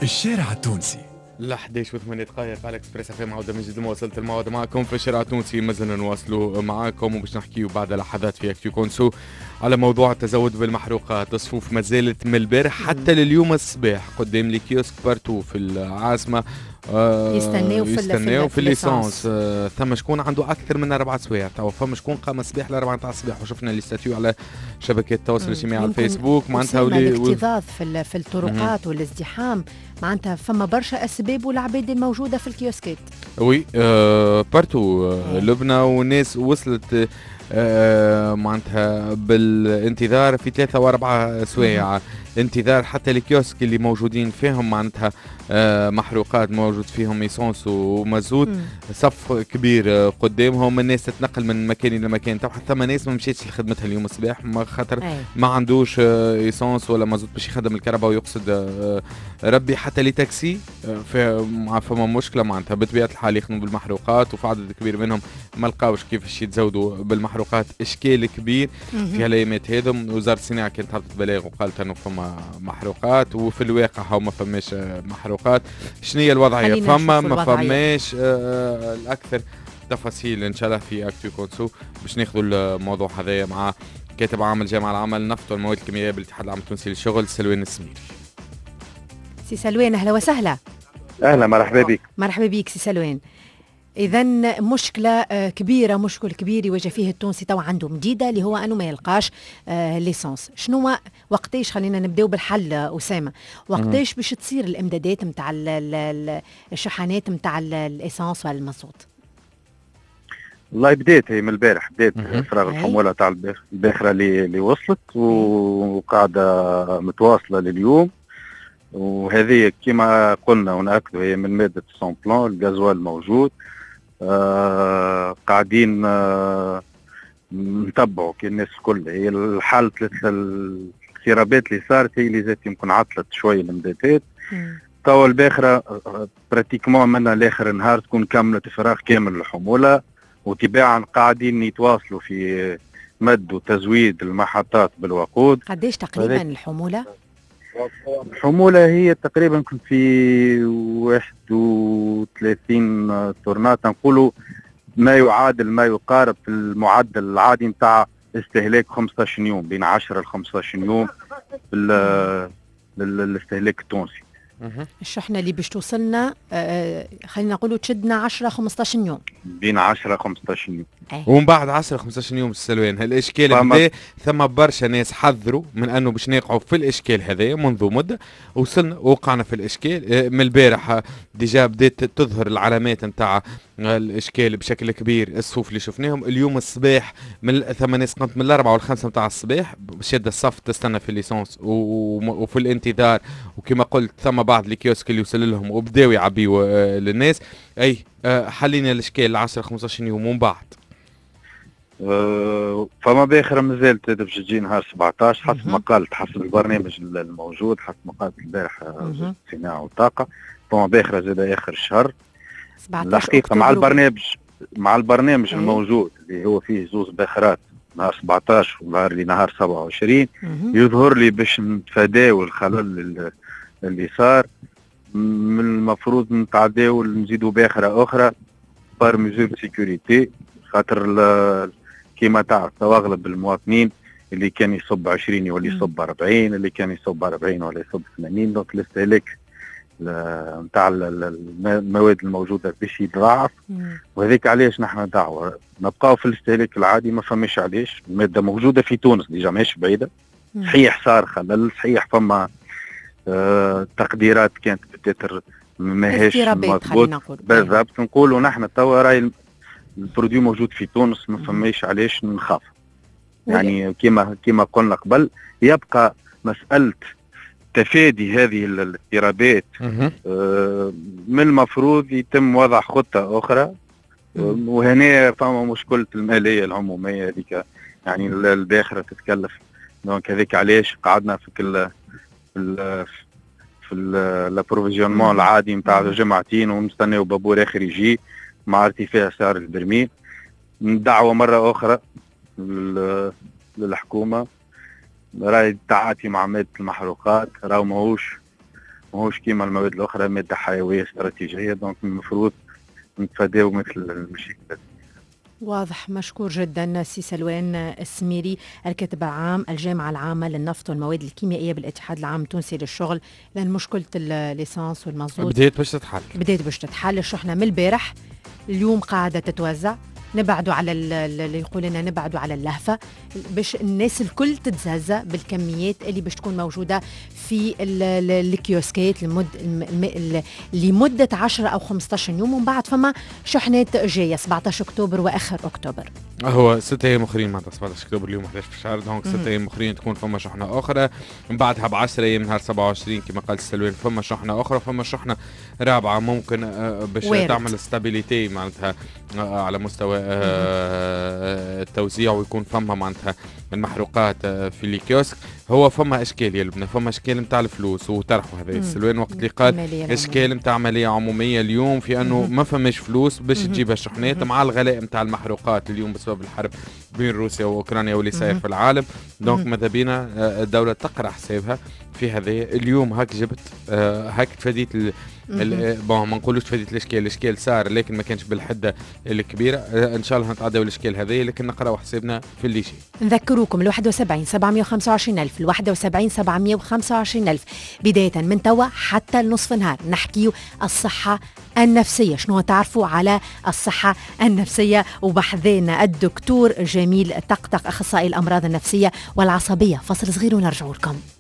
الشارع التونسي. ل 11:08 على اكسبريس اف ام. عوده من جديد، وصلت الموعد معكم في الشارع التونسي. مازلنا نواصلوا معاكم وباش نحكيو بعد لحظات في اكتو كونسو على موضوع التزود بالمحروقات. الصفوف ما زالت من البارح حتى لليوم الصباح قدام لي كيوسك بارتو في العاصمه. يستناو في الليسانس. ثم شكون عنده اكثر من 4 سوايع. توا فما شكون قام الصباح ل 4 تاع الصباح، وشفنا لي ستاتيو على شبكات التواصل الاجتماعي على الفيسبوك. معناتها الاكتظاظ في الطرقات والازدحام، معناتها فما برشا اسباب والعباد الموجوده في الكيوسكات. وي بارتو لبنى، والناس وصلت معناتها بالانتظار في 3 و4 سوايع انتظار. حتى الكيوسك اللي موجودين فيهم معناتها محروقات، موجود فيهم ايسونس ومازوت، صف كبير قدامهم. الناس تتنقل من مكان الى مكان. طبعا ثم ناس ما مشيتش لخدمتها اليوم الصباح خاطر ما عندوش ايسونس ولا مازوت باش يخدم الكهرباء ويقصد ربي. حتى لي تاكسي فما مشكله معناتها بطبيعه الحال يخدموا بالمحروقات، وفي عدد كبير منهم ما لقاوش كيفاش يتزودوا بالمحروقات. اشكال كبير في هالايامات هذم. وزاره الصناعه كانت حطت بلاغ وقالت انه فما محروقات، وفي الواقع هو ما فماش محروقات. شنو هي الوضعيه؟ فما ما فماش الاكثر تفاصيل ان شاء الله في اكتو كونسو باش ناخذوا الموضوع هذايا مع كاتب عام الجامعه العامه للنفط والمواد الكيميائيه بالاتحاد العام التونسي للشغل، سلوان السميري. سي سلوان، اهلا وسهلا. اهلا، مرحبا بك. مرحبا بك سي سلوان. إذا مشكلة كبيرة، مشكل كبير يواجه فيه التونسي توا عنده مديدة، اللي هو أنه ما يلقاش ليسانس. شنو وقتاش خلينا نبداو بالحل أسامة؟ وقتاش باش تصير الإمدادات متاع الشحنات متاع الإيسانس والمازوت؟ والله بديت هي من البارح، بديت إفراغ الحمولة تاع الباخرة اللي وصلت وقاعدة متواصلة لليوم. وهذه كما قلنا ونأكدوا هي من مادة سون بلان. الغازوال موجود، قاعدين نتبعوا كي الناس الكل. هي الحالة الاضطرابات اللي صارت هي اللي زادت يمكن عطلت شوية الامدادات. توا الباخرة براتيكمون منها لاخر النهار تكون كاملة إفراغ كامل الحمولة، وتباعا قاعدين يتواصلوا في مد وتزويد المحطات بالوقود. قديش تقريبا الحمولة؟ الحمولة هي تقريبا كنت في 31 طرنات، نقولوا ما يعادل ما يقارب في المعدل العادي نتاع استهلاك 15 يوم، بين 10 ل 15 يوم للاستهلاك التونسي. الشحنة اللي باش توصلنا خلينا نقولوا تشدنا 10 15 يوم، بين 10 15 يوم. ومن بعد 10 15 يوم السلوان هالاشكال بدا. ثم برشا ناس حذروا من انه باش نقعوا في الاشكال هذايا منذ مده. وصلنا وقعنا في الاشكال من البارح. ديجا بدات تظهر العلامات نتاع الاشكال بشكل كبير. الصفوف اللي شفناهم اليوم الصباح من ثم ناس قامت من 4 و5 نتاع الصباح شاده الصف تستنى في الليسانس وفي الانتظار. وكما قلت ثم بعض الكيوسك اللي وصل لهم وبداوا يعبيوا للناس. اي حلينا الاشكال 10 15 يوم. ومن بعد فما باخره مازالت باش تجي نهار 17 حسب ما قالت، حسب البرنامج الموجود، حسب ما قالت البارح الصناعه والطاقه. فما باخره زاد اخر الشهر. الحقيقه مع البرنامج الموجود اللي هو فيه زوز باخرات نهار 17 ونهار اللي نهار 27 يظهر لي باش نتفاداو الخلل اللي صار. من المفروض نتعداو نزيدوا باخره اخرى بار ميزور سيكوريتي، خاطر كيما تعرف اغلب المواطنين اللي كان يصب 20 ولا يصب 40، اللي كان يصب 40 ولا يصب 80. دونك الاستهلاك نتاع المواد الموجوده باش يتضاعف. وهذيك علاش نحن دعوه نبقاو في الاستهلاك العادي، ما فماش علاش. الماده موجوده في تونس ديجا ماهيش بعيده. صحيح صار خلل، صحيح فما تقديرات كانت بتتر ماهيش مضبوط بالضبط. نقولوا نحن توا راي البرودوي موجود في تونس، ما فماش علاش نخاف. يعني كما قلنا قبل، يبقى مسألة تفادي هذه الاضطرابات. من المفروض يتم وضع خطة أخرى. وهنا فما مشكلة المالية العمومية هذيك، يعني الباخرة تتكلف. دونك هذيك علاش قعدنا في الابروفيزيونمون العادي نتاع جمعتين ونستناو بابور آخر يجي مع ارتفاع سعر البرميل. دعوة مرة أخرى للحكومة، راي التعاطي مع مادة المحروقات راهو ماهوش ماهوش كيما المواد الاخرى ماده حيويه استراتيجيه، دونك المفروض نتفاداو مثل المشاكل. واضح. مشكور جدا سي سلوان السميري، الكاتب العام الجامعة العامة للنفط والمواد الكيميائية بالاتحاد العام التونسي للشغل. لأن مشكلة الليسانس والمازوت بديت باش تتحل. الشحنة من البارح، اليوم قاعدة تتوزع. نبعدوا على اللي يقول لنا نبعدوا على اللهفة باش الناس الكل تتزازى بالكميات اللي باش تكون موجودة في الكيوسكات لمدة 10 أو 15 يوم، ومن بعد فما شحنات جاية 17 أكتوبر وآخر أكتوبر. هو 6 أيام أخرين معناتها 17 أكتوبر اليوم 11 في الشهر، دونك 6 أيام أخرين تكون فما شحنة أخرى، من بعدها ب10 أيام نهار 27 كما قال سلوان فما شحنة أخرى، فما شحنة رابعة ممكن باش تعمل ستابيليتي معناتها على مستوى التوزيع، ويكون فما معناتها المحروقات في الكيوسك. هو فما اشكال يا لبنى، فما اشكال نتاع الفلوس وطرحوا هذا السلوان وقت اللي قال اشكال نتاع عمليه عموميه اليوم في انه ما فماش فلوس باش تجيب الشحنات مع الغلاء نتاع المحروقات اليوم بسبب الحرب بين روسيا واوكرانيا واللي صاير في العالم. دونك ماذا بينا الدوله تقرا حسابها في هذا اليوم. هاك جبت هاك تفاديت ما نقولوش تفاديت الاشكال صار، لكن ما كانش بالحده الكبيره. ان شاء الله نتعداو الاشكال هذه، لكن نقراو حسابنا في اللي شيء. نذكروكم 71 725 ألف 71 725 ألف بدايه من توا حتى نصف النهار نحكيو الصحه النفسيه. شنو تعرفوا على الصحه النفسيه؟ وبحذينا الدكتور جميل طقطق اخصائي الامراض النفسيه والعصبيه. فصل صغير ونرجعوا لكم.